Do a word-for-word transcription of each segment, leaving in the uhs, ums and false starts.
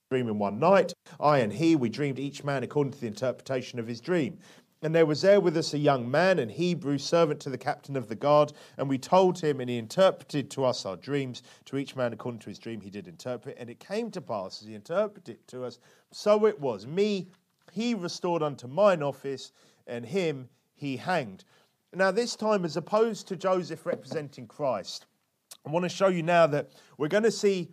dream in one night. I and he, we dreamed each man according to the interpretation of his dream. And there was there with us a young man, an Hebrew, servant to the captain of the guard, and we told him, and he interpreted to us our dreams. To each man according to his dream he did interpret. And it came to pass, as he interpreted it to us, so it was. Me he restored unto mine office, and him he hanged. Now this time, as opposed to Joseph representing Christ, I want to show you now that we're going to see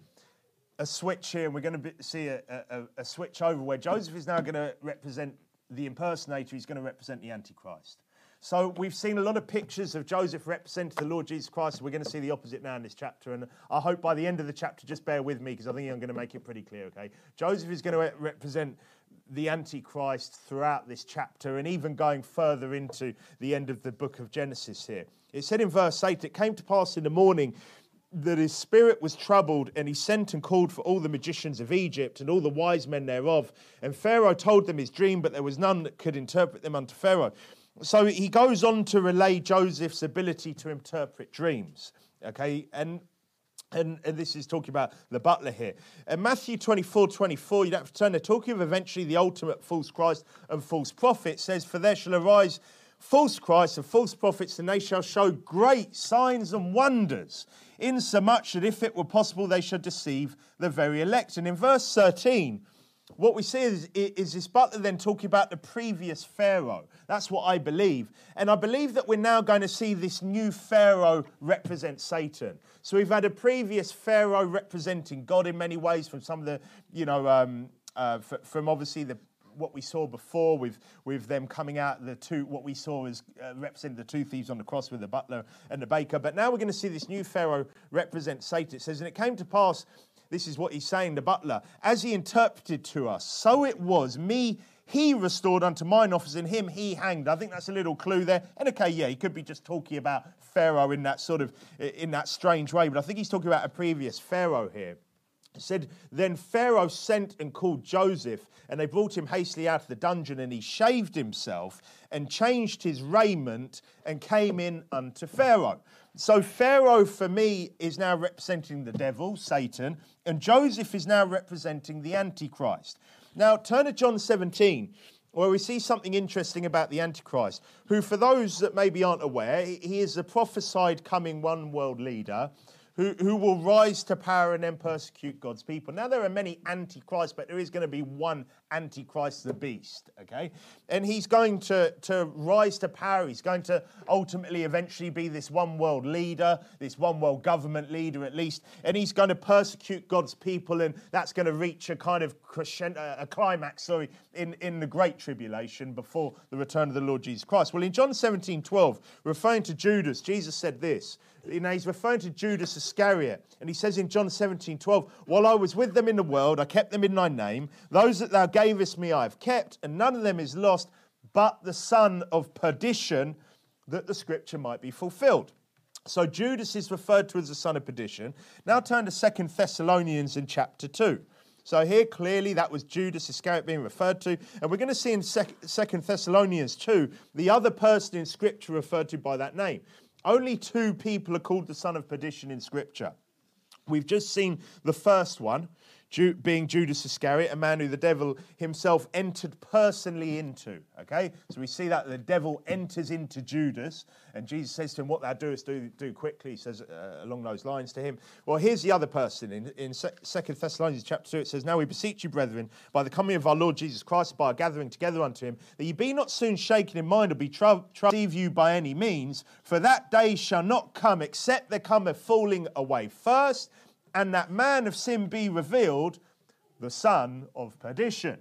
a switch here, and we're going to be, see a, a, a switch over where Joseph is now going to represent the impersonator. He's going to represent the Antichrist. So we've seen a lot of pictures of Joseph representing the Lord Jesus Christ. We're going to see the opposite now in this chapter, and I hope by the end of the chapter, just bear with me because I think I'm going to make it pretty clear, okay? Joseph is going to represent the Antichrist throughout this chapter and even going further into the end of the book of Genesis here. It said in verse eight, it came to pass in the morning that his spirit was troubled, and he sent and called for all the magicians of Egypt and all the wise men thereof. And Pharaoh told them his dream, but there was none that could interpret them unto Pharaoh. So he goes on to relay Joseph's ability to interpret dreams. Okay, and and, and this is talking about the butler here. And Matthew twenty-four, twenty-four, you don't have to turn there, talking of eventually the ultimate false Christ and false prophet, says, for there shall arise false Christs and false prophets, and they shall show great signs and wonders, insomuch that if it were possible they should deceive the very elect. And in verse thirteen, what we see is, is this butler then talking about the previous Pharaoh. That's what I believe. And I believe that we're now going to see this new Pharaoh represent Satan. So we've had a previous Pharaoh representing God in many ways, from some of the, you know, um, uh, f- from obviously the what we saw before with, with them coming out, the two, what we saw as uh, represented the two thieves on the cross with the butler and the baker. But now we're going to see this new Pharaoh represent Satan. It says, and it came to pass, this is what he's saying, the butler, as he interpreted to us, so it was, me he restored unto mine office, and him he hanged. I think that's a little clue there. And okay, yeah, he could be just talking about Pharaoh in that sort of, in that strange way, but I think he's talking about a previous Pharaoh here. It said, then Pharaoh sent and called Joseph, and they brought him hastily out of the dungeon, and he shaved himself and changed his raiment and came in unto Pharaoh. So Pharaoh, for me, is now representing the devil, Satan, and Joseph is now representing the Antichrist. Now, turn to John seventeen, where we see something interesting about the Antichrist, who, for those that maybe aren't aware, he is the prophesied coming one world leader, Who, who will rise to power and then persecute God's people. Now, there are many antichrists, but there is going to be one antichrist, the beast, okay? And he's going to, to rise to power. He's going to ultimately eventually be this one world leader, this one world government leader at least, and he's going to persecute God's people, and that's going to reach a kind of crescendo, a climax, sorry, in, in the Great Tribulation before the return of the Lord Jesus Christ. Well, in John seventeen twelve, referring to Judas, Jesus said this. You know, he's referring to Judas Iscariot. And he says in John seventeen twelve, while I was with them in the world, I kept them in thy name. Those that thou gavest me I have kept, and none of them is lost, but the son of perdition, that the scripture might be fulfilled. So Judas is referred to as the son of perdition. Now turn to Second Thessalonians in chapter two. So here clearly that was Judas Iscariot being referred to. And we're going to see in Second Thessalonians two, the other person in scripture referred to by that name. Only two people are called the son of perdition in Scripture. We've just seen the first one, being Judas Iscariot, a man who the devil himself entered personally into, okay? So we see that the devil enters into Judas, and Jesus says to him, what thou doest, do, do quickly, he says uh, along those lines to him. Well, here's the other person. In, in Second Thessalonians chapter two, it says, now we beseech you, brethren, by the coming of our Lord Jesus Christ, by our gathering together unto him, that ye be not soon shaken in mind, or be troubled to deceive you by any means, for that day shall not come, except there come a falling away first, and that man of sin be revealed, the son of perdition.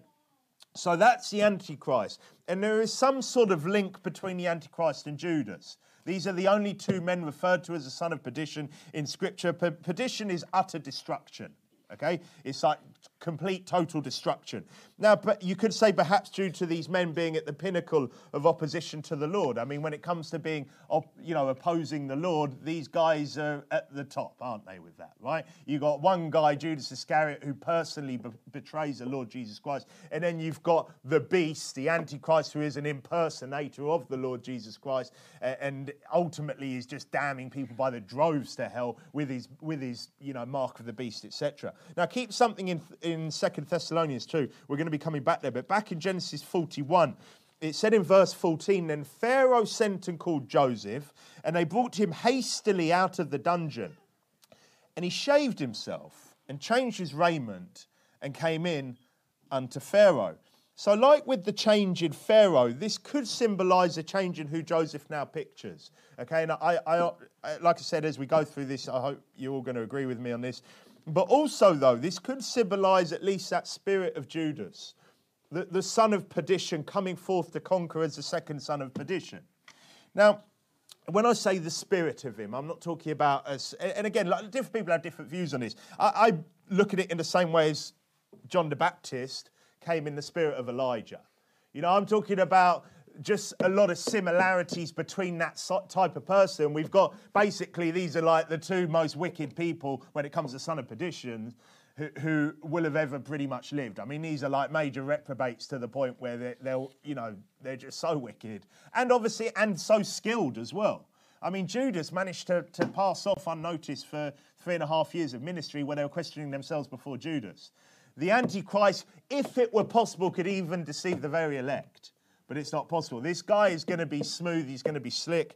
So that's the Antichrist. And there is some sort of link between the Antichrist and Judas. These are the only two men referred to as the son of perdition in Scripture. Per- perdition is utter destruction. Okay? It's like complete, total destruction. Now, but you could say perhaps due to these men being at the pinnacle of opposition to the Lord. I mean, when it comes to being, op- you know, opposing the Lord, these guys are at the top, aren't they, with that, right? You got one guy, Judas Iscariot, who personally be- betrays the Lord Jesus Christ. And then you've got the beast, the Antichrist, who is an impersonator of the Lord Jesus Christ, uh, and ultimately is just damning people by the droves to hell with his, with his, you know, mark of the beast, et cetera. Now, keep something in, in Second Thessalonians two. We're going to be coming back there. But back in Genesis forty-one, it said in verse fourteen, then Pharaoh sent and called Joseph, and they brought him hastily out of the dungeon. And he shaved himself and changed his raiment and came in unto Pharaoh. So like with the change in Pharaoh, this could symbolize a change in who Joseph now pictures. Okay, and I, I, I, like I said, as we go through this, I hope you're all going to agree with me on this. But also, though, this could symbolize at least that spirit of Judas, the, the son of perdition coming forth to conquer as the second son of perdition. Now, when I say the spirit of him, I'm not talking about us. And again, like, different people have different views on this. I, I look at it in the same way as John the Baptist came in the spirit of Elijah. You know, I'm talking about just a lot of similarities between that type of person. We've got, basically, these are like the two most wicked people when it comes to son of perdition who, who will have ever pretty much lived. I mean, these are like major reprobates to the point where they're, they'll, you know, they're just so wicked. And obviously, and so skilled as well. I mean, Judas managed to, to pass off unnoticed for three and a half years of ministry when they were questioning themselves before Judas. The Antichrist, if it were possible, could even deceive the very elect. But it's not possible. This guy is going to be smooth. He's going to be slick.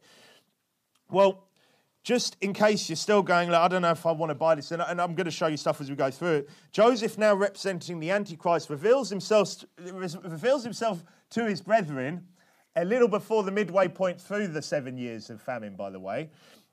Well, just in case you're still going, like, I don't know if I want to buy this, and I'm going to show you stuff as we go through it. Joseph, now representing the Antichrist, reveals himself, reveals himself to his brethren a little before the midway point through the seven years of famine, by the way.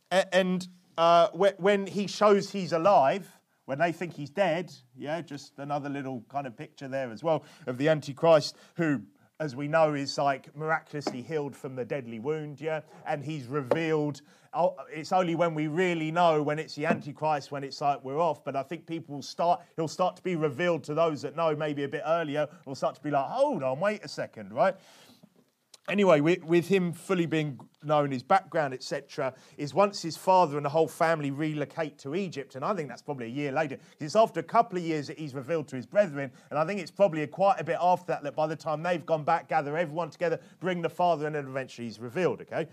And uh, when he shows he's alive, when they think he's dead, yeah, just another little kind of picture there as well of the Antichrist who, as we know, is like miraculously healed from the deadly wound, yeah, and he's revealed. Oh, it's only when we really know when it's the Antichrist, when it's like we're off. But I think people will start, he'll start to be revealed to those that know maybe a bit earlier, will start to be like, hold on, wait a second, right? Anyway, with, with him fully being known, his background, et cetera, is once his father and the whole family relocate to Egypt, and I think that's probably a year later. It's after a couple of years that he's revealed to his brethren, and I think it's probably a quite a bit after that that by the time they've gone back, gather everyone together, bring the father, and then eventually he's revealed, okay?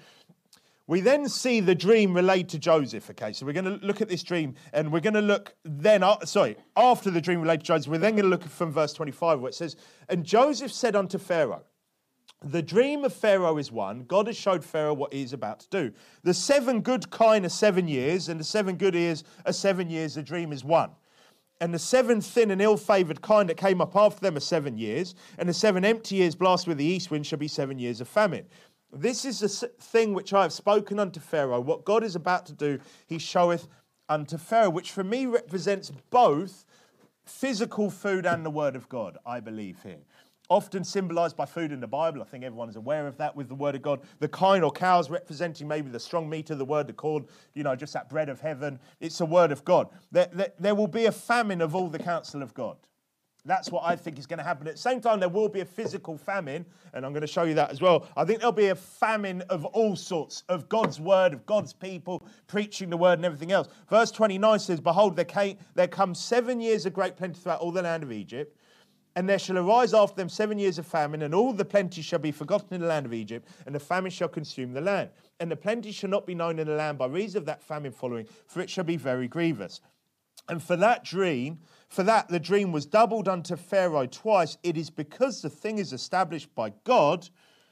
We then see the dream relayed to Joseph, okay? So we're going to look at this dream, and we're going to look then, uh, sorry, after the dream relayed to Joseph, we're then going to look from verse twenty-five where it says, and Joseph said unto Pharaoh, the dream of Pharaoh is one. God has showed Pharaoh what he is about to do. The seven good kine are seven years, and the seven good ears are seven years. The dream is one. And the seven thin and ill-favoured kine that came up after them are seven years, and the seven empty years blast with the east wind shall be seven years of famine. This is the thing which I have spoken unto Pharaoh. What God is about to do, he showeth unto Pharaoh, which for me represents both physical food and the word of God, I believe here. Often symbolised by food in the Bible. I think everyone is aware of that with the word of God. The kine or cows representing maybe the strong meat of the word, the corn, you know, just that bread of heaven. It's the word of God. There, there, there will be a famine of all the counsel of God. That's what I think is going to happen. At the same time, there will be a physical famine, and I'm going to show you that as well. I think there'll be a famine of all sorts, of God's word, of God's people, preaching the word and everything else. Verse twenty-nine says, behold, there, came, there come seven years of great plenty throughout all the land of Egypt, and there shall arise after them seven years of famine, and all the plenty shall be forgotten in the land of Egypt, and the famine shall consume the land. And the plenty shall not be known in the land by reason of that famine following, for it shall be very grievous. And for that dream, for that the dream was doubled unto Pharaoh twice. It is because the thing is established by God,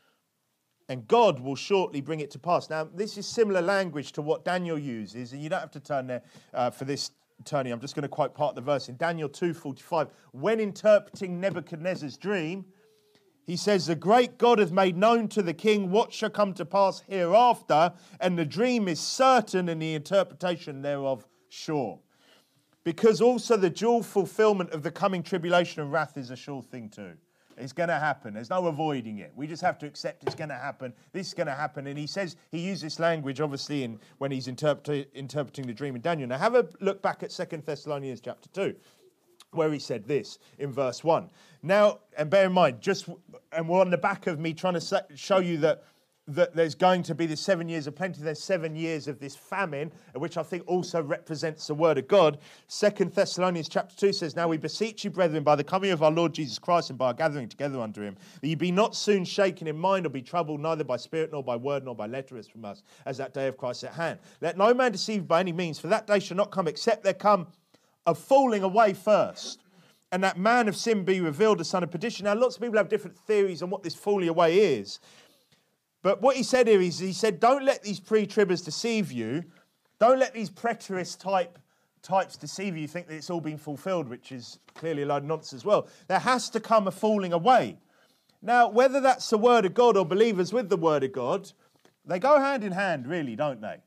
and God will shortly bring it to pass. Now, this is similar language to what Daniel uses, and you don't have to turn there uh, for this, Tony. I'm just going to quote part of the verse in Daniel two forty-five. When interpreting Nebuchadnezzar's dream, he says, the great God hath made known to the king what shall come to pass hereafter, and the dream is certain, and the interpretation thereof sure. Because also the dual fulfillment of the coming tribulation and wrath is a sure thing too. It's going to happen. There's no avoiding it. We just have to accept it's going to happen. This is going to happen. And he says, he used this language, obviously, in when he's interpret, interpreting the dream in Daniel. Now, have a look back at Second Thessalonians chapter two, where he said this in verse one. Now, and bear in mind, just, and we're on the back of me trying to show you that that there's going to be the seven years of plenty. There's seven years of this famine, which I think also represents the word of God. Second Thessalonians chapter two says, now we beseech you, brethren, by the coming of our Lord Jesus Christ and by our gathering together unto him, that ye be not soon shaken in mind or be troubled, neither by spirit nor by word nor by letter as from us, as that day of Christ at hand. Let no man deceive by any means, for that day shall not come except there come a falling away first. And that man of sin be revealed, the son of perdition. Now, lots of people have different theories on what this falling away is. But what he said here is, he said, don't let these pre-tribbers deceive you. Don't let these preterist type types deceive you. You think that it's all been fulfilled, which is clearly a load of nonsense as well. There has to come a falling away. Now, whether that's the word of God or believers with the word of God, they go hand in hand, really, don't they?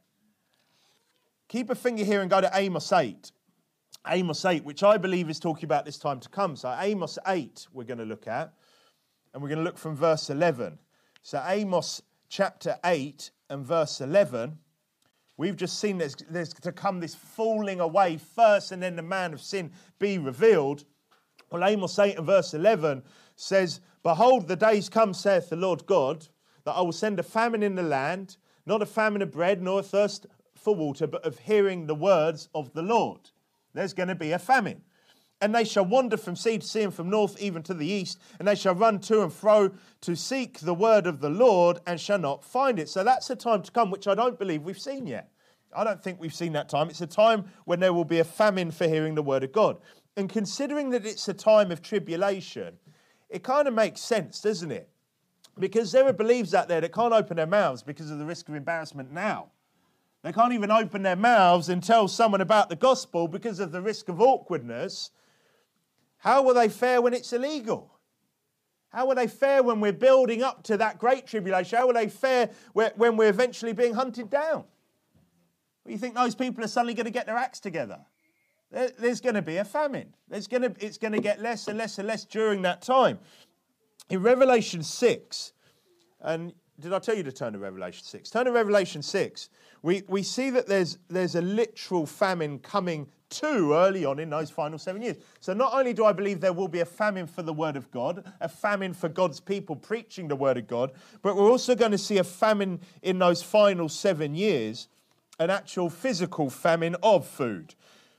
Keep a finger here and go to Amos eight. Amos eight, which I believe is talking about this time to come. So Amos eight we're going to look at, and we're going to look from verse eleven. So Amos chapter eight and verse eleven, we've just seen there's, there's to come this falling away first and then the man of sin be revealed. Well, Amos eight and verse eleven says, behold, the days come, saith the Lord God, that I will send a famine in the land, not a famine of bread, nor a thirst for water, but of hearing the words of the Lord. There's going to be a famine. And they shall wander from sea to sea and from north even to the east, and they shall run to and fro to seek the word of the Lord and shall not find it. So that's a time to come which I don't believe we've seen yet. I don't think we've seen that time. It's a time when there will be a famine for hearing the word of God. And considering that it's a time of tribulation, it kind of makes sense, doesn't it? Because there are believers out there that can't open their mouths because of the risk of embarrassment now. They can't even open their mouths and tell someone about the gospel because of the risk of awkwardness. How will they fare when it's illegal? How will they fare when we're building up to that great tribulation? How will they fare when we're eventually being hunted down? Well, you think those people are suddenly going to get their acts together? There's going to be a famine. There's going to, it's going to get less and less and less during that time. In Revelation six, and did I tell you to turn to Revelation six? Turn to Revelation six. We, we see that there's, there's a literal famine coming to early on in those final seven years. So not only do I believe there will be a famine for the word of God, a famine for God's people preaching the word of God, but we're also going to see a famine in those final seven years, an actual physical famine of food.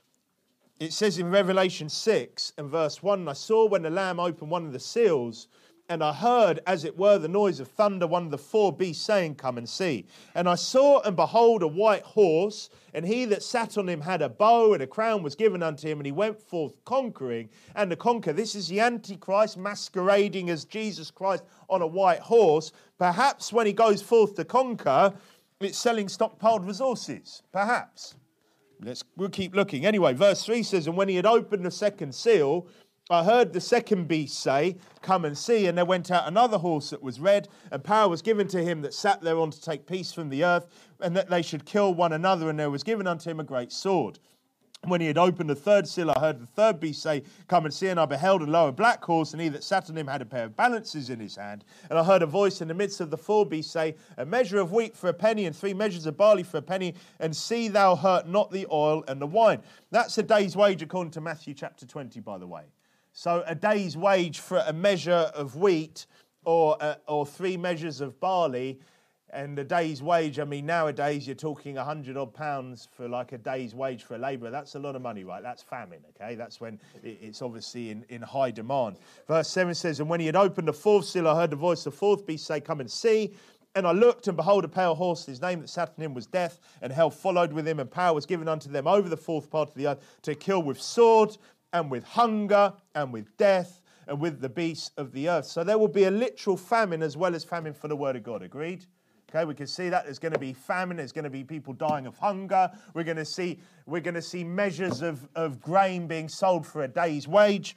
It says in Revelation six and verse one, and I saw when the Lamb opened one of the seals, and I heard, as it were, the noise of thunder, one of the four beasts saying, come and see. And I saw, and behold, a white horse, and he that sat on him had a bow, and a crown was given unto him, and he went forth conquering and to conquer. This is the Antichrist masquerading as Jesus Christ on a white horse. Perhaps when he goes forth to conquer, it's selling stockpiled resources. Perhaps. Let's, we'll keep looking. Anyway, verse three says, and when he had opened the second seal, I heard the second beast say, come and see. And there went out another horse that was red, and power was given to him that sat thereon to take peace from the earth, and that they should kill one another. And there was given unto him a great sword. When he had opened the third seal, I heard the third beast say, come and see. And I beheld a lower black horse, and he that sat on him had a pair of balances in his hand. And I heard a voice in the midst of the four beasts say, a measure of wheat for a penny, and three measures of barley for a penny, and see thou hurt not the oil and the wine. That's a day's wage according to Matthew chapter twenty, by the way. So a day's wage for a measure of wheat or uh, or three measures of barley, and a day's wage, I mean, nowadays you're talking a hundred odd pounds for like a day's wage for a labourer. That's a lot of money, right? That's famine, okay? That's when it's obviously in, in high demand. Verse seven says, and when he had opened the fourth seal, I heard the voice of the fourth beast say, come and see. And I looked, and behold, a pale horse. His name that sat on him was Death, and hell followed with him, and power was given unto them over the fourth part of the earth to kill with sword, and with hunger, and with death, and with the beasts of the earth. So there will be a literal famine as well as famine for the word of God. Agreed? Okay, we can see that there's going to be famine. There's going to be people dying of hunger. We're going to see we're going to see measures of, of grain being sold for a day's wage.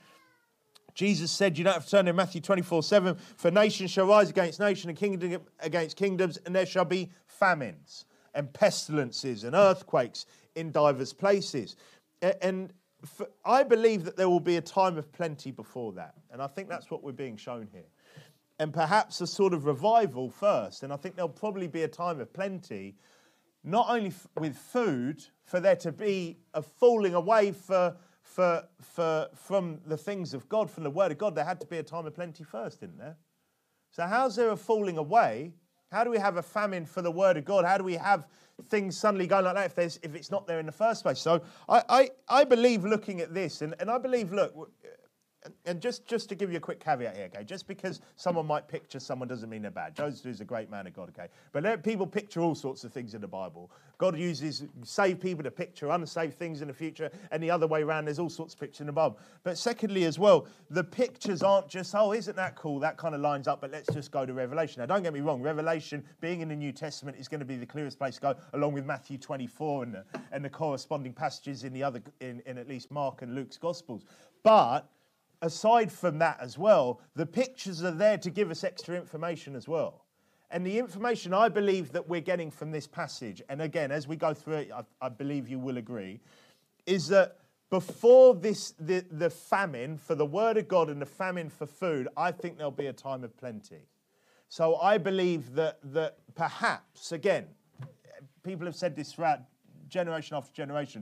Jesus said, you don't have to turn to Matthew twenty-four seven, for nation shall rise against nation and kingdom against kingdoms, and there shall be famines and pestilences and earthquakes in divers places. And For, I believe that there will be a time of plenty before that. And I think that's what we're being shown here. And perhaps a sort of revival first. And I think there'll probably be a time of plenty, not only f- with food, for there to be a falling away for, for, for, from the things of God, from the word of God. There had to be a time of plenty first, didn't there? So how's there a falling away? How do we have a famine for the word of God? How do we have things suddenly going like that if there's if it's not there in the first place? So I I, I believe looking at this, and, and I believe, look, and just, just to give you a quick caveat here, okay, just because someone might picture someone doesn't mean they're bad. Joseph is a great man of God, okay? But let people picture all sorts of things in the Bible. God uses saved people to picture unsaved things in the future, and the other way around, there's all sorts of pictures in the Bible. But secondly as well, the pictures aren't just, oh, isn't that cool? That kind of lines up, but let's just go to Revelation. Now, don't get me wrong, Revelation, being in the New Testament, is going to be the clearest place to go, along with Matthew twenty-four and the, and the corresponding passages in the other, in, in at least Mark and Luke's Gospels. But aside from that as well, the pictures are there to give us extra information as well. And the information I believe that we're getting from this passage, and again, as we go through it, I, I believe you will agree, is that before this, the, the famine for the word of God and the famine for food, I think there'll be a time of plenty. So I believe that, that perhaps, again, people have said this throughout generation after generation,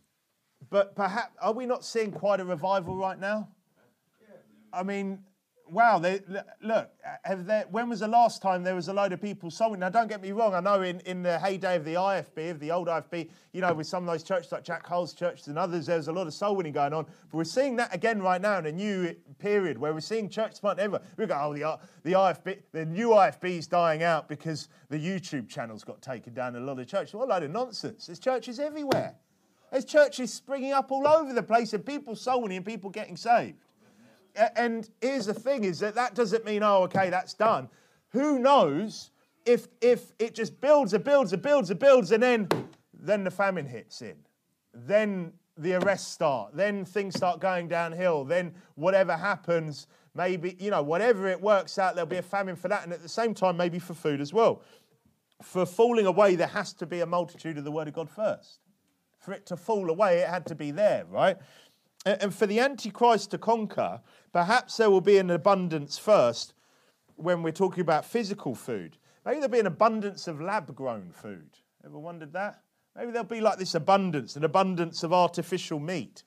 but perhaps, are we not seeing quite a revival right now? I mean, wow, they, look, have there, when was the last time there was a load of people sowing? Now, don't get me wrong, I know in, in the heyday of the I F B, of the old I F B, you know, with some of those churches like Jack Hull's churches and others, there's a lot of soul winning going on. But we're seeing that again right now in a new period where we're seeing churches planted everywhere. We go, oh, the, the I F B, the new I F B's dying out because the YouTube channels got taken down in a lot of churches. What a load of nonsense. There's churches everywhere. There's churches springing up all over the place and people soul winning and people getting saved. And here's the thing, is that that doesn't mean, oh, okay, that's done. Who knows if if it just builds and builds and builds and builds and then, then the famine hits in. Then the arrests start. Then things start going downhill. Then whatever happens, maybe, you know, whatever it works out, there'll be a famine for that. And at the same time, maybe for food as well. For falling away, there has to be a multitude of the word of God first. For it to fall away, it had to be there, right? And for the Antichrist to conquer, perhaps there will be an abundance first when we're talking about physical food. Maybe there'll be an abundance of lab-grown food. Ever wondered that? Maybe there'll be like this abundance, an abundance of artificial meat.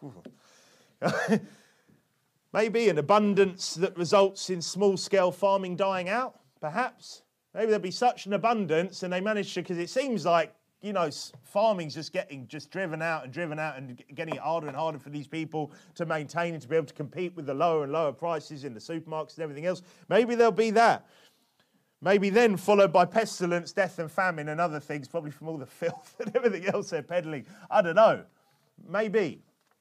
Maybe an abundance that results in small-scale farming dying out, perhaps. Maybe there'll be such an abundance and they manage to, because it seems like, you know, farming's just getting just driven out and driven out and getting it harder and harder for these people to maintain and to be able to compete with the lower and lower prices in the supermarkets and everything else. Maybe there'll be that. Maybe then followed by pestilence, death and famine and other things, probably from all the filth and everything else they're peddling. I don't know. Maybe.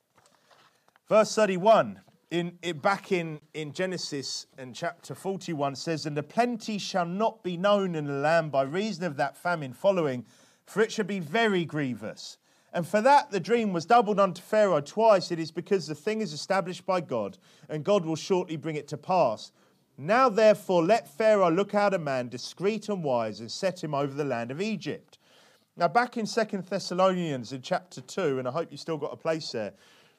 Verse thirty-one, in, in, back in, in Genesis and chapter forty-one says, and the plenty shall not be known in the land by reason of that famine following, for it shall be very grievous. And for that the dream was doubled unto Pharaoh twice. It is because the thing is established by God, and God will shortly bring it to pass. Now therefore let Pharaoh look out a man discreet and wise, and set him over the land of Egypt. Now back in Second Thessalonians in chapter two, and I hope you still got a place there,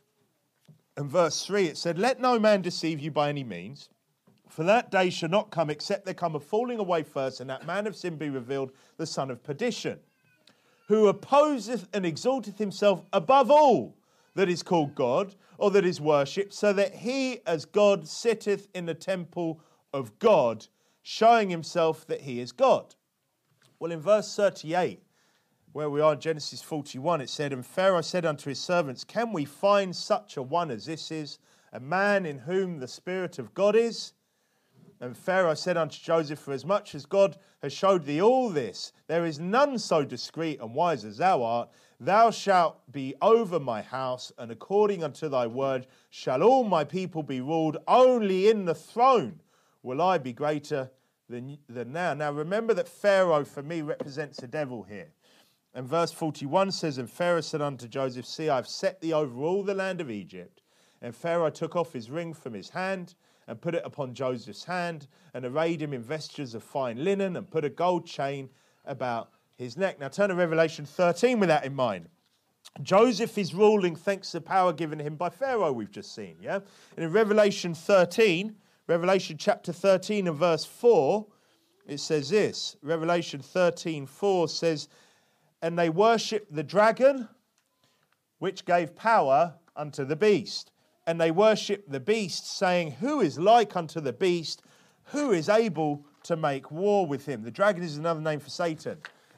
in verse three it said, let no man deceive you by any means, for that day shall not come except there come a falling away first, and that man of sin be revealed, the son of perdition, who opposeth and exalteth himself above all that is called God, or that is worshipped, so that he as God sitteth in the temple of God, showing himself that he is God. Well, in verse thirty-eight, where we are in Genesis forty-one, it said, and Pharaoh said unto his servants, can we find such a one as this is, a man in whom the Spirit of God is? And Pharaoh said unto Joseph, for as much as God has showed thee all this, there is none so discreet and wise as thou art. Thou shalt be over my house, and according unto thy word shall all my people be ruled. Only in the throne will I be greater than, than now. Now remember that Pharaoh for me represents the devil here. And verse forty-one says, and Pharaoh said unto Joseph, see, I have set thee over all the land of Egypt. And Pharaoh took off his ring from his hand, and put it upon Joseph's hand, and arrayed him in vestures of fine linen, and put a gold chain about his neck. Now turn to Revelation thirteen with that in mind. Joseph is ruling thanks to the power given him by Pharaoh we've just seen, yeah? And in Revelation thirteen, Revelation chapter thirteen and verse four, it says this. Revelation thirteen four says, and they worshipped the dragon, which gave power unto the beast. And they worshipped the beast, saying, who is like unto the beast? Who is able to make war with him? The dragon is another name for Satan.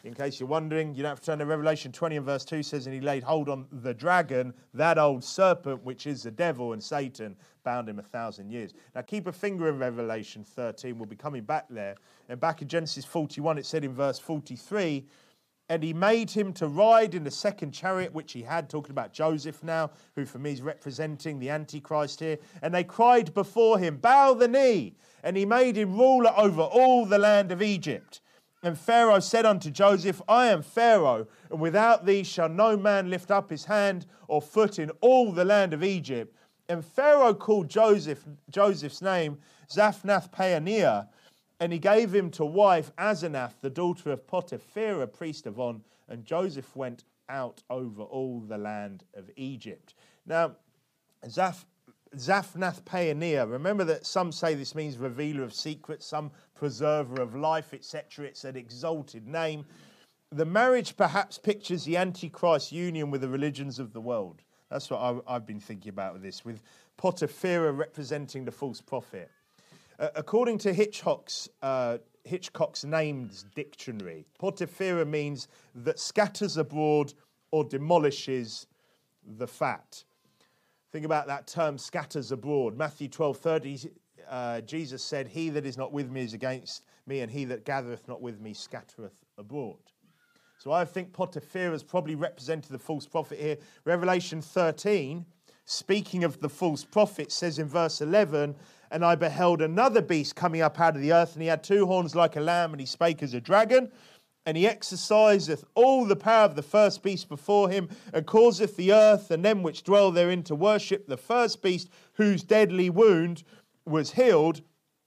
In case you're wondering, you don't have to turn to Revelation twenty and verse two says, and he laid hold on the dragon, that old serpent, which is the devil and Satan, bound him a thousand years. Now keep a finger in Revelation thirteen. We'll be coming back there. And back in Genesis forty-one, it said in verse forty-three, and he made him to ride in the second chariot which he had, talking about Joseph now, who for me is representing the Antichrist here. And they cried before him, bow the knee. And he made him ruler over all the land of Egypt. And Pharaoh said unto Joseph, I am Pharaoh, and without thee shall no man lift up his hand or foot in all the land of Egypt. And Pharaoh called Joseph, Joseph's name Zaphnath-Paaneah, and he gave him to wife Asenath, the daughter of Potipherah, priest of On, and Joseph went out over all the land of Egypt. Now, Zaph Zaphnath-Paaneah, remember that some say this means revealer of secrets, some preserver of life, et cetera. It's an exalted name. The marriage perhaps pictures the Antichrist union with the religions of the world. That's what I, I've been thinking about with this, with Potipherah representing the false prophet. Uh, according to Hitchcock's, uh, Hitchcock's names dictionary, Potipherah means that scatters abroad or demolishes the fat. Think about that term, scatters abroad. Matthew twelve thirty, uh, Jesus said, he that is not with me is against me, and he that gathereth not with me scattereth abroad. So I think Potipherah is probably represented the false prophet here. Revelation thirteen, speaking of the false prophet, says in verse eleven, and I beheld another beast coming up out of the earth, and he had two horns like a lamb, and he spake as a dragon. And he exerciseth all the power of the first beast before him, and causeth the earth and them which dwell therein to worship the first beast, whose deadly wound was healed.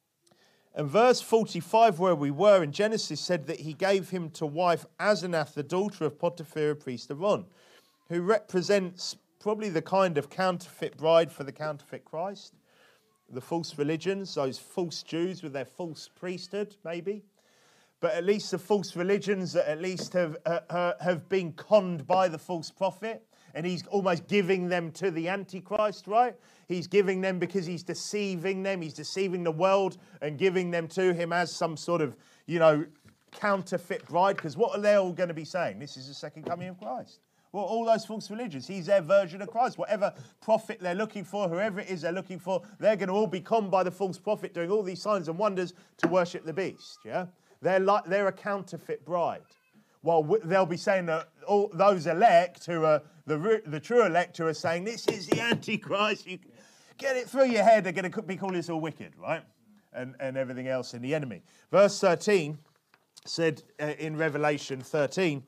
And verse forty-five, where we were in Genesis, said that he gave him to wife Asenath, the daughter of Potipherah, priest of On, who represents probably the kind of counterfeit bride for the counterfeit Christ. The false religions, those false Jews with their false priesthood, maybe. But at least the false religions that at least have uh, have been conned by the false prophet, and he's almost giving them to the Antichrist, right? He's giving them because he's deceiving them. He's deceiving the world and giving them to him as some sort of, you know, counterfeit bride. Because what are they all going to be saying? This is the second coming of Christ. Well, all those false religions, he's their version of Christ. Whatever prophet they're looking for, whoever it is they're looking for, they're going to all be conned by the false prophet doing all these signs and wonders to worship the beast, yeah? They're like they're a counterfeit bride. Well, they'll be saying that all those elect who are the the true elect who are saying this is the Antichrist. You get it through your head. They're going to be calling us all wicked, right? And and everything else in the enemy. Verse thirteen said uh, in Revelation thirteen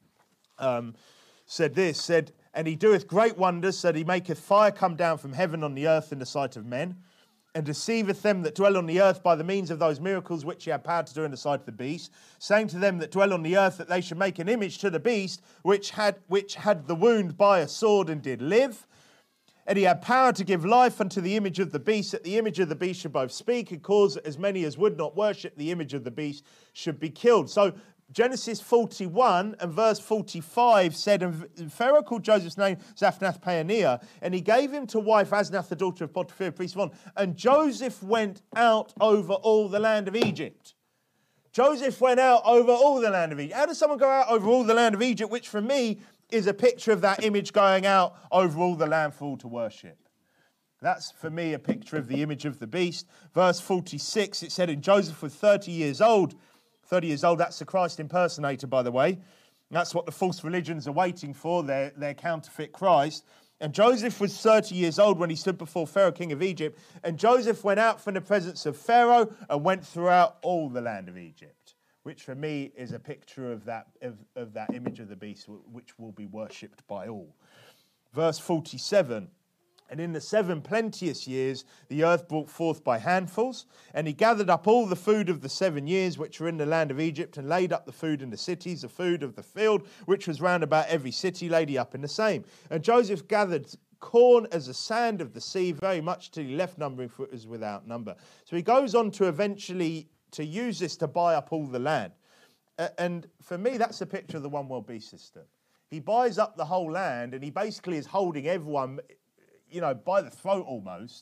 um, said this said, and he doeth great wonders, so that he maketh fire come down from heaven on the earth in the sight of men, and deceiveth them that dwell on the earth by the means of those miracles which he had power to do in the sight of the beast, saying to them that dwell on the earth that they should make an image to the beast, which had which had the wound by a sword and did live. And he had power to give life unto the image of the beast, that the image of the beast should both speak and cause that as many as would not worship the image of the beast should be killed. So Genesis forty-one and verse forty-five said, and Pharaoh called Joseph's name Zaphnath-Paaneah, and he gave him to wife Asenath, the daughter of Potipherah, priest of On. And Joseph went out over all the land of Egypt. Joseph went out over all the land of Egypt. How does someone go out over all the land of Egypt, which for me is a picture of that image going out over all the land for all to worship? That's, for me, a picture of the image of the beast. Verse forty-six, it said, and Joseph was thirty years old. thirty years old, that's the Christ impersonator, by the way. That's what the false religions are waiting for, their, their counterfeit Christ. And Joseph was thirty years old when he stood before Pharaoh, king of Egypt. And Joseph went out from the presence of Pharaoh and went throughout all the land of Egypt, which for me is a picture of that, of, of that image of the beast, which will be worshipped by all. Verse forty-seven, and in the seven plenteous years, the earth brought forth by handfuls, and he gathered up all the food of the seven years which were in the land of Egypt, and laid up the food in the cities, the food of the field, which was round about every city, laid he up in the same. And Joseph gathered corn as the sand of the sea, very much till he left numbering, for it was without number. So he goes on to eventually to use this to buy up all the land. Uh, and for me, that's a picture of the one world beast system. He buys up the whole land, and he basically is holding everyone, you know, by the throat almost,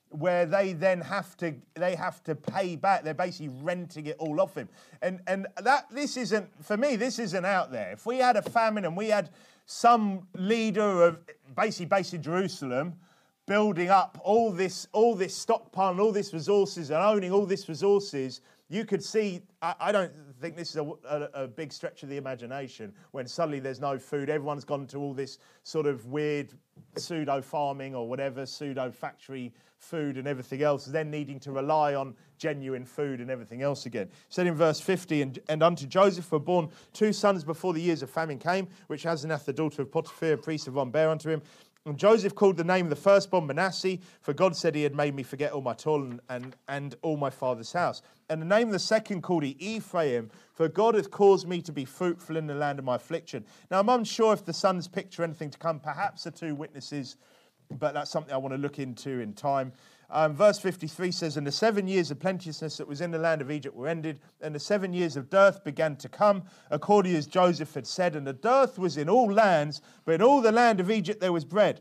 where they then have to they have to pay back. They're basically renting it all off him. And and that this isn't, for me, this isn't out there. If we had a famine and we had some leader of basically based in Jerusalem building up all this all this stockpile and all this resources and owning all this resources, you could see, I, I don't think this is a, a, a big stretch of the imagination, when suddenly there's no food, everyone's gone to all this sort of weird pseudo-farming or whatever, pseudo-factory food and everything else, then needing to rely on genuine food and everything else again. It said in verse fifty, and, and unto Joseph were born two sons before the years of famine came, which Asenath, the daughter of Potiphar, priest of On, bare unto him. And Joseph called the name of the firstborn Manasseh, for God said he had made me forget all my toil and, and, and all my father's house. And the name of the second called he Ephraim, for God hath caused me to be fruitful in the land of my affliction. Now, I'm unsure if the sons picture anything to come. Perhaps the two witnesses, but that's something I want to look into in time. Um, verse fifty-three says, and the seven years of plenteousness that was in the land of Egypt were ended, and the seven years of dearth began to come, according as Joseph had said. And the dearth was in all lands, but in all the land of Egypt there was bread.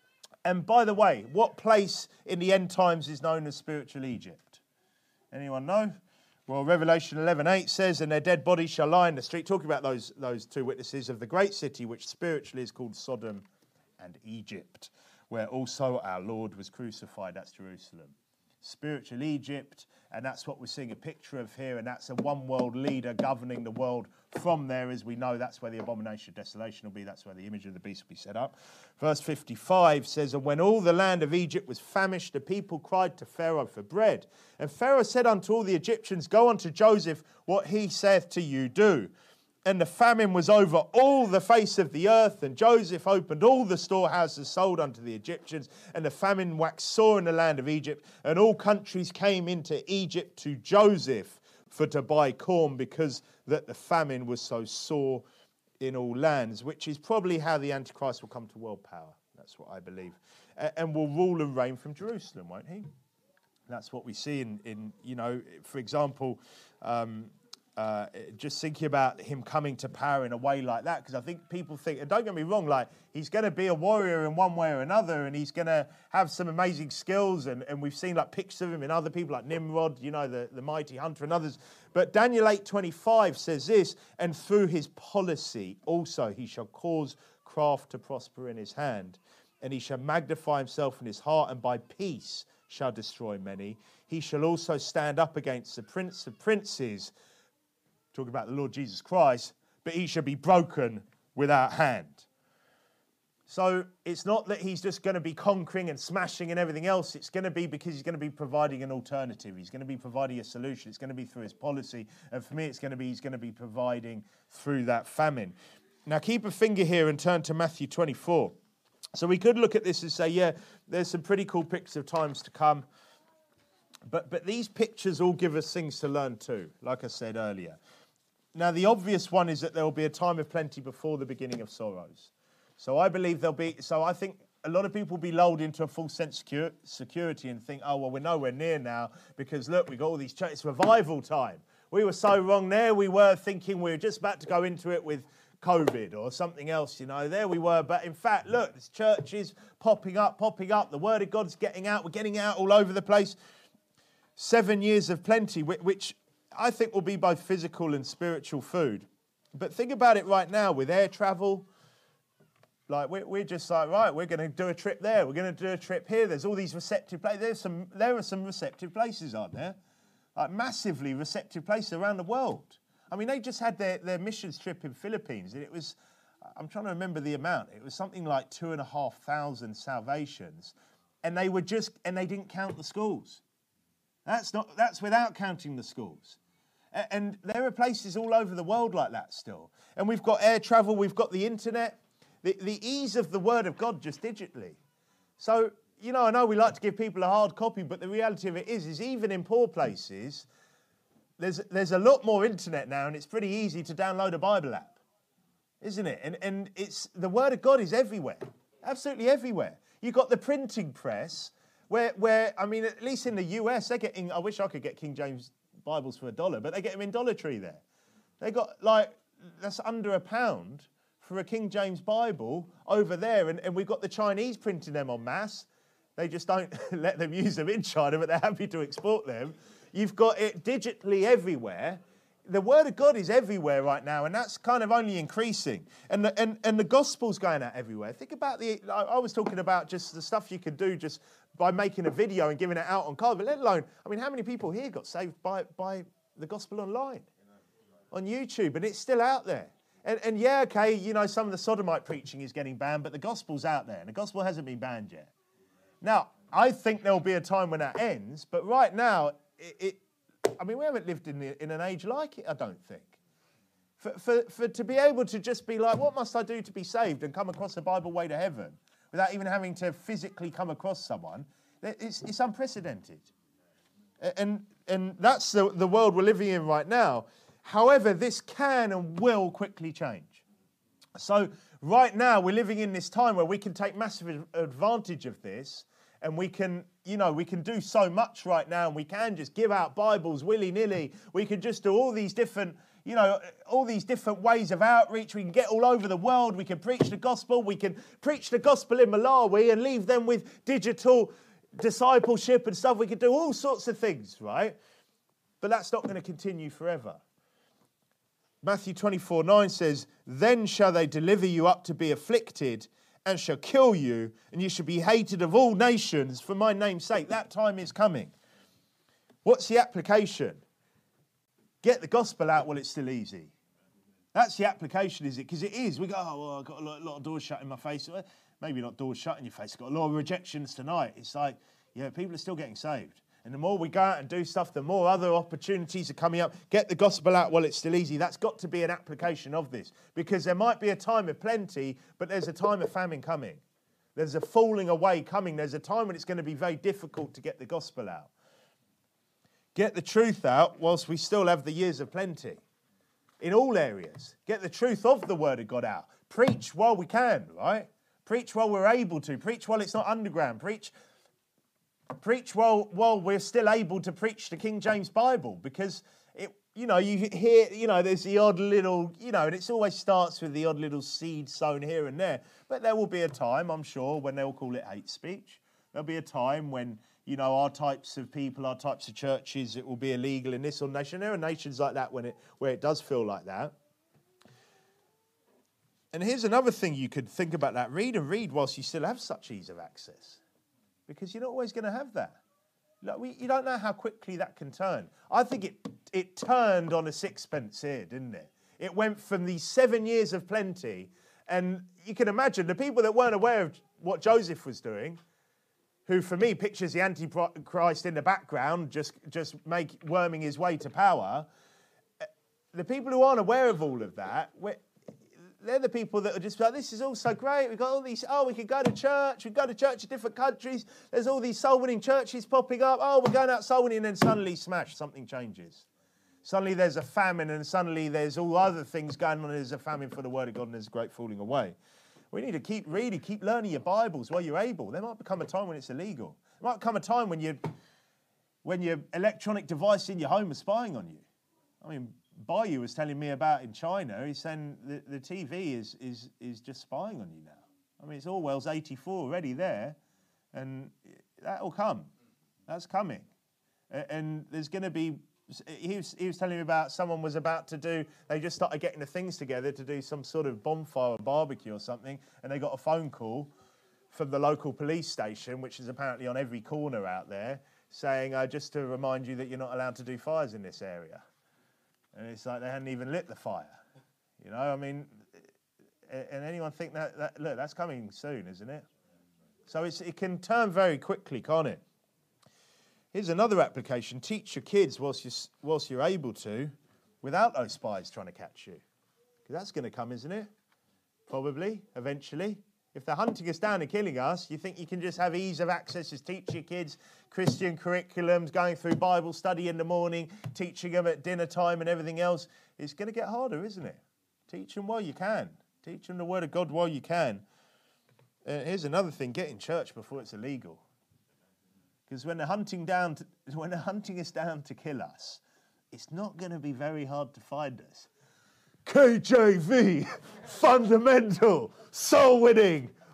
And by the way, what place in the end times is known as spiritual Egypt? Anyone know? Well, Revelation eleven eight says, and their dead bodies shall lie in the street, talking about those, those two witnesses of the great city, which spiritually is called Sodom and Egypt, where also our Lord was crucified. That's Jerusalem. Spiritual Egypt, and that's what we're seeing a picture of here, and that's a one world leader governing the world from there. As we know, that's where the abomination of desolation will be, that's where the image of the beast will be set up. Verse fifty-five says, and when all the land of Egypt was famished, the people cried to Pharaoh for bread. And Pharaoh said unto all the Egyptians, go unto Joseph, what he saith to you do. And the famine was over all the face of the earth, and Joseph opened all the storehouses sold unto the Egyptians, and the famine waxed sore in the land of Egypt, and all countries came into Egypt to Joseph for to buy corn, because that the famine was so sore in all lands, which is probably how the Antichrist will come to world power. That's what I believe. And will rule and reign from Jerusalem, won't he? That's what we see in, in you know, for example, um, Uh, just thinking about him coming to power in a way like that, because I think people think, and don't get me wrong, like he's going to be a warrior in one way or another, and he's going to have some amazing skills, and, and we've seen like pictures of him in other people like Nimrod, you know, the, the mighty hunter and others. But Daniel eight twenty-five says this, and through his policy also he shall cause craft to prosper in his hand, and he shall magnify himself in his heart, and by peace shall destroy many. He shall also stand up against the prince of princes, talking about the Lord Jesus Christ, but he shall be broken without hand. So it's not that he's just going to be conquering and smashing and everything else. It's going to be because he's going to be providing an alternative. He's going to be providing a solution. It's going to be through his policy. And for me, it's going to be he's going to be providing through that famine. Now, keep a finger here and turn to Matthew twenty-four. So we could look at this and say, yeah, there's some pretty cool pictures of times to come. But, but these pictures all give us things to learn too, like I said earlier. Now, the obvious one is that there will be a time of plenty before the beginning of sorrows. So I believe there'll be, so I think a lot of people will be lulled into a false sense of security and think, oh, well, we're nowhere near now because look, we've got all these churches, it's revival time. We were so wrong there. We were thinking we were just about to go into it with COVID or something else, you know, there we were. But in fact, look, this church is popping up, popping up. The word of God's getting out. We're getting out all over the place. Seven years of plenty, which I think will be both physical and spiritual food. But think about it right now with air travel. Like, we're, we're just like, right, we're going to do a trip there. We're going to do a trip here. There's all these receptive places. There's some, there are some receptive places, aren't there? Like, massively receptive places around the world. I mean, they just had their, their missions trip in Philippines, and it was, I'm trying to remember the amount. It was something like two and a half thousand salvations. And they were just, and they didn't count the schools. That's not, that's without counting the schools. And there are places all over the world like that still. And we've got air travel, we've got the internet, the, the ease of the word of God just digitally. So, you know, I know we like to give people a hard copy, but the reality of it is, is even in poor places, there's, there's a lot more internet now, and it's pretty easy to download a Bible app, isn't it? And, and it's, the word of God is everywhere, absolutely everywhere. You've got the printing press, where, where I mean, at least in the U S, they're getting, I wish I could get King James Bibles for a dollar, but they get them in Dollar Tree there. They got like, that's under a pound for a King James Bible over there. And, and we've got the Chinese printing them en masse. They just don't let them use them in China, but they're happy to export them. You've got it digitally everywhere. The word of God is everywhere right now, and that's kind of only increasing. And the, and, and the gospel's going out everywhere. Think about the, I, I was talking about just the stuff you could do just by making a video and giving it out on card, but let alone, I mean, how many people here got saved by, by the gospel online? On YouTube, and it's still out there. And, and yeah, okay, you know, some of the sodomite preaching is getting banned, but the gospel's out there, and the gospel hasn't been banned yet. Now, I think there'll be a time when that ends, but right now, it, it I mean, we haven't lived in, the, in an age like it, I don't think. For, for, for to be able to just be like, what must I do to be saved and come across a Bible way to heaven without even having to physically come across someone, it's, it's unprecedented. And, and that's the, the world we're living in right now. However, this can and will quickly change. So right now, we're living in this time where we can take massive advantage of this, and we can, you know, we can do so much right now, and we can just give out Bibles willy-nilly. We can just do all these different, you know, all these different ways of outreach. We can get all over the world. We can preach the gospel. We can preach the gospel in Malawi and leave them with digital discipleship and stuff. We can do all sorts of things, right? But that's not going to continue forever. Matthew twenty-four nine says, "Then shall they deliver you up to be afflicted, and shall kill you, and you shall be hated of all nations for my name's sake." That time is coming. What's the application? Get the gospel out while it's still easy. That's the application, is it? Because it is. We go, oh, well, I've got a lot, a lot of doors shut in my face. Well, maybe not doors shut in your face. I've got a lot of rejections tonight. It's like, yeah, people are still getting saved. And the more we go out and do stuff, the more other opportunities are coming up. Get the gospel out while it's still easy. That's got to be an application of this. Because there might be a time of plenty, but there's a time of famine coming. There's a falling away coming. There's a time when it's going to be very difficult to get the gospel out. Get the truth out whilst we still have the years of plenty. In all areas. Get the truth of the word of God out. Preach while we can, right? Preach while we're able to. Preach while it's not underground. Preach Preach while, while we're still able to preach the King James Bible, because, it, you know, you hear, you know, there's the odd little, you know, and it always starts with the odd little seed sown here and there. But there will be a time, I'm sure, when they'll call it hate speech. There'll be a time when, you know, our types of people, our types of churches, it will be illegal in this or nation. There are nations like that when it where it does feel like that. And here's another thing you could think about that. Read and read whilst you still have such ease of access. Because you're not always going to have that. Like we, you don't know how quickly that can turn. I think it it turned on a sixpence here, didn't it? It went from these seven years of plenty, and you can imagine the people that weren't aware of what Joseph was doing, who for me pictures the Antichrist in the background, just, just make worming his way to power. The people who aren't aware of all of that, they're the people that are just like, this is all so great. We've got all these, oh, we could go to church. We go to church in different countries. There's all these soul-winning churches popping up. Oh, we're going out soul-winning, and then suddenly, smash, something changes. Suddenly there's a famine, and suddenly there's all other things going on. There's a famine for the word of God, and there's a great falling away. We need to keep reading, keep learning your Bibles while you're able. There might become a time when it's illegal. There might come a time when you, when your electronic device in your home is spying on you. I mean, Bayu was telling me about in China. He's saying the, the T V is, is, is just spying on you now. I mean, it's Orwell's eighty-four already there, and that will come. That's coming. And there's going to be, he was, he was telling me about someone was about to do, they just started getting the things together to do some sort of bonfire or barbecue or something, and they got a phone call from the local police station, which is apparently on every corner out there, saying, uh, just to remind you that you're not allowed to do fires in this area. And it's like they hadn't even lit the fire. You know, I mean, and anyone think that, that look, that's coming soon, isn't it? So it's, it can turn very quickly, can't it? Here's another application. Teach your kids whilst you're, whilst you're able to, without those spies trying to catch you. Because that's going to come, isn't it? Probably, eventually. If they're hunting us down and killing us, you think you can just have ease of access, just teach your kids Christian curriculums, going through Bible study in the morning, teaching them at dinner time and everything else. It's going to get harder, isn't it? Teach them while you can. Teach them the Word of God while you can. Uh, here's another thing. Get in church before it's illegal. Because when they're hunting down, to, when they're hunting us down to kill us, it's not going to be very hard to find us. K J V, fundamental, soul winning,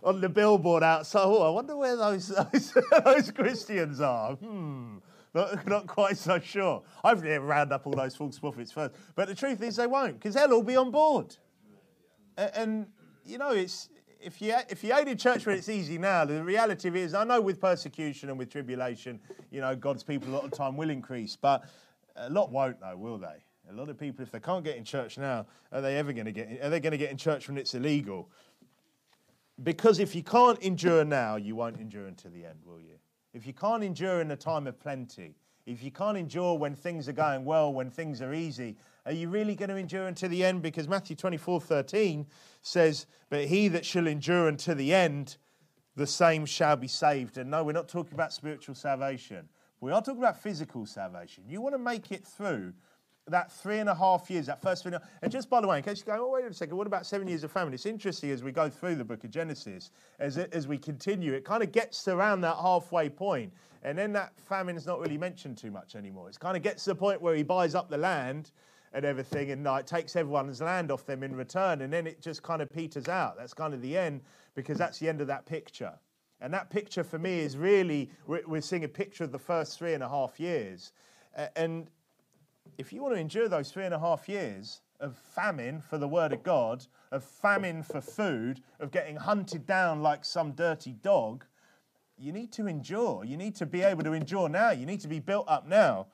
on the billboard outside. Oh, I wonder where those those, those Christians are. Hmm, not, not quite so sure. Hopefully they'll round up all those false prophets first. But the truth is they won't, because they'll all be on board. And, and you know, it's if you if you aid in church when it's easy now, the reality of it is, I know with persecution and with tribulation, you know, God's people a lot of the time will increase, but a lot won't, though, will they? A lot of people, if they can't get in church now, are they ever going to get in, are they going to get in church when it's illegal? Because if you can't endure now, you won't endure until the end, will you? If you can't endure in a time of plenty, if you can't endure when things are going well, when things are easy, are you really going to endure until the end? Because Matthew twenty-four thirteen says, but he that shall endure until the end, the same shall be saved. And no, we're not talking about spiritual salvation. We are talking about physical salvation. You want to make it through that three and a half years, that first three and a half. And just by the way, in case you go, oh, wait a second, what about seven years of famine? It's interesting as we go through the book of Genesis, as it, as we continue, it kind of gets around that halfway point, and then that famine is not really mentioned too much anymore. It kind of gets to the point where he buys up the land and everything, and like, takes everyone's land off them in return, and then it just kind of peters out. That's kind of the end, because that's the end of that picture. And that picture for me is really, we're, we're seeing a picture of the first three and a half years. Uh, and if you want to endure those three and a half years of famine for the word of God, of famine for food, of getting hunted down like some dirty dog, you need to endure. You need to be able to endure now. You need to be built up now.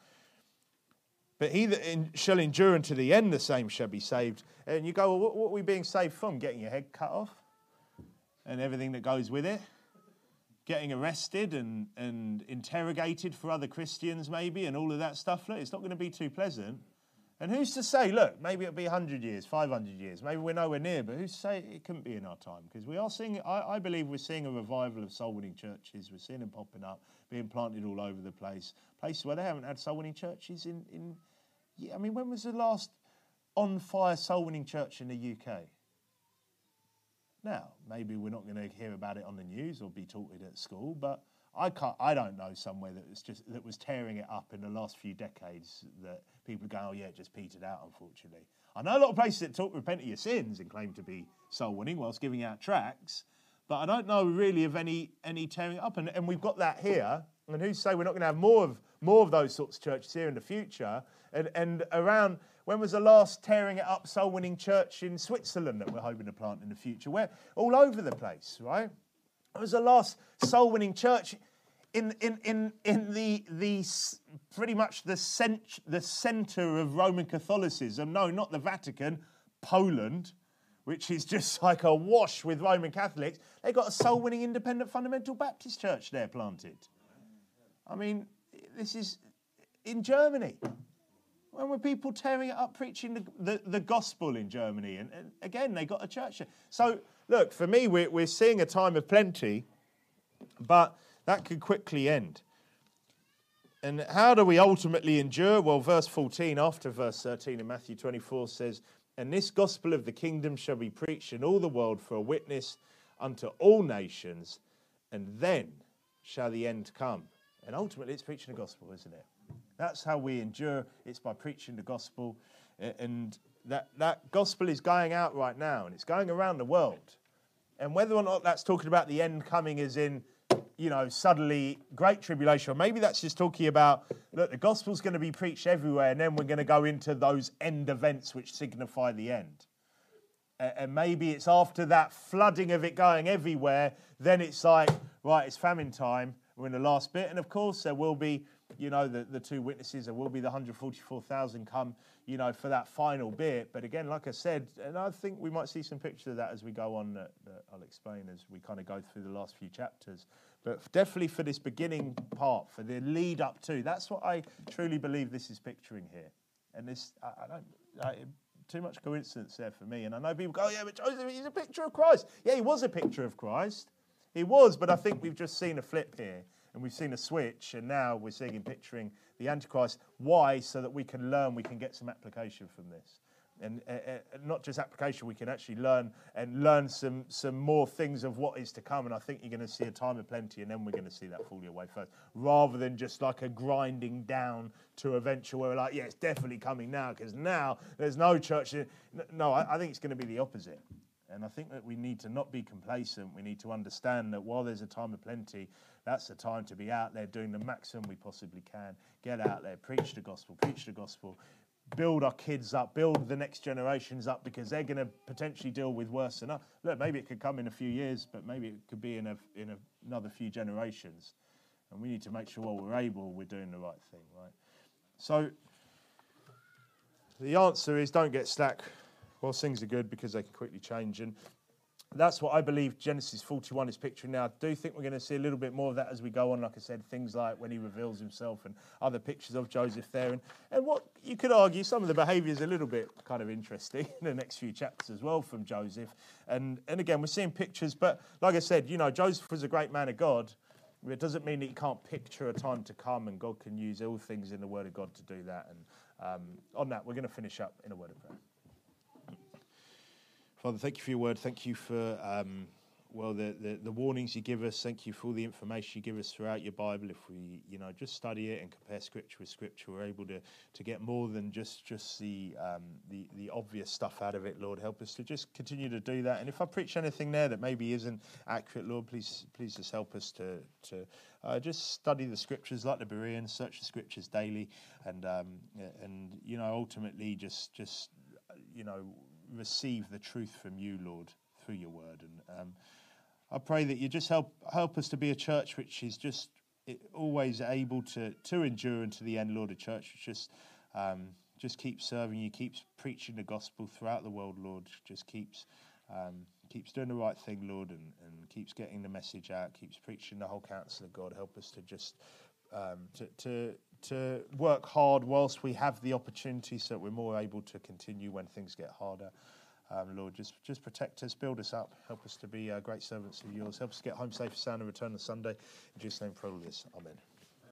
But he that in, shall endure unto the end, the same shall be saved. And you go, well, what, what are we being saved from? Getting your head cut off and everything that goes with it? Getting arrested and, and interrogated for other Christians maybe, and all of that stuff. Look, it's not going to be too pleasant. And who's to say, look, maybe it'll be one hundred years, five hundred years, maybe we're nowhere near, but who's to say it couldn't be in our time? Because we are seeing, I, I believe we're seeing a revival of soul-winning churches. We're seeing them popping up, being planted all over the place. Places where they haven't had soul-winning churches in, in yeah, I mean, when was the last on-fire soul-winning church in the U K? Now, maybe we're not going to hear about it on the news or be taught it at school, but I can't. I don't know somewhere that was just that was tearing it up in the last few decades that people go, oh yeah, it just petered out. Unfortunately, I know a lot of places that talk repent of your sins and claim to be soul winning whilst giving out tracts, but I don't know really of any any tearing it up. And, and we've got that here. And who's to say we're not going to have more of more of those sorts of churches here in the future? And and around. When was the last tearing it up, soul-winning church in Switzerland that we're hoping to plant in the future? We're all over the place, right? When was the last soul-winning church in in in in the the pretty much the cent, the centre of Roman Catholicism? No, not the Vatican, Poland, which is just like awash with Roman Catholics. They got a soul-winning independent fundamental Baptist church there planted. I mean, this is in Germany. When were people tearing it up, preaching the, the, the gospel in Germany? And, and again, they got a church there. So, look, for me, we're, we're seeing a time of plenty, but that could quickly end. And how do we ultimately endure? Well, verse fourteen, after verse thirteen in Matthew twenty-four says, and this gospel of the kingdom shall be preached in all the world for a witness unto all nations, and then shall the end come. And ultimately, it's preaching the gospel, isn't it? That's how we endure. It's by preaching the gospel. And that, that gospel is going out right now, and it's going around the world. And whether or not that's talking about the end coming as in, you know, suddenly great tribulation, or maybe that's just talking about, look, the gospel's going to be preached everywhere, and then we're going to go into those end events which signify the end. And maybe it's after that flooding of it going everywhere, then it's like, right, it's famine time. We're in the last bit. And of course, there will be, you know, the, the two witnesses. There will be the one hundred forty-four thousand come, you know, for that final bit. But again, like I said, and I think we might see some pictures of that as we go on, that, that I'll explain as we kind of go through the last few chapters. But definitely for this beginning part, for the lead up to, that's what I truly believe this is picturing here. And this, I, I don't, I, too much coincidence there for me. And I know people go, oh, yeah, but Joseph, he's a picture of Christ. Yeah, he was a picture of Christ. He was, but I think we've just seen a flip here. And we've seen a switch, and now we're seeing him picturing the Antichrist. Why? So that we can learn, we can get some application from this. And uh, uh, not just application, we can actually learn and learn some some more things of what is to come. And I think you're going to see a time of plenty, and then we're going to see that fall away first. Rather than just like a grinding down to eventual where we're like, yeah, it's definitely coming now, because now there's no church. No, I, I think it's going to be the opposite. And I think that we need to not be complacent. We need to understand that while there's a time of plenty, that's the time to be out there doing the maximum we possibly can. Get out there, preach the gospel, preach the gospel, build our kids up, build the next generations up, because they're going to potentially deal with worse than us. Look, maybe it could come in a few years, but maybe it could be in a, in a, another few generations. And we need to make sure while we're able, we're doing the right thing, right? So the answer is don't get stuck while things are good, because they can quickly change. And that's what I believe Genesis forty-one is picturing now. I do think we're going to see a little bit more of that as we go on. Like I said, things like when he reveals himself and other pictures of Joseph there. And, and what you could argue, some of the behaviour is a little bit kind of interesting in the next few chapters as well from Joseph. And, and again, we're seeing pictures. But like I said, you know, Joseph was a great man of God. It doesn't mean that you can't picture a time to come, and God can use all things in the Word of God to do that. And um, on that, we're going to finish up in a word of prayer. Father, thank you for your word. Thank you for, um, well, the, the, the warnings you give us. Thank you for all the information you give us throughout your Bible. If we, you know, just study it and compare Scripture with Scripture, we're able to, to get more than just just the, um, the the obvious stuff out of it. Lord, help us to just continue to do that. And if I preach anything there that maybe isn't accurate, Lord, please please just help us to to uh, just study the Scriptures like the Bereans, search the Scriptures daily, and um, and you know, ultimately just just you know. receive the truth from you, Lord, through your word. And um, I pray that you just help help us to be a church which is just it, always able to to endure unto the end, Lord. A church which just um, just keeps serving you, keeps preaching the gospel throughout the world, Lord. Just keeps um, keeps doing the right thing, Lord, and, and keeps getting the message out, keeps preaching the whole counsel of God. Help us to just um, to to to work hard whilst we have the opportunity, so that we're more able to continue when things get harder. Um, Lord, just just protect us, build us up, help us to be uh, great servants of yours. Help us get home safe, sound, and return on Sunday. In Jesus' name, for all this. Amen.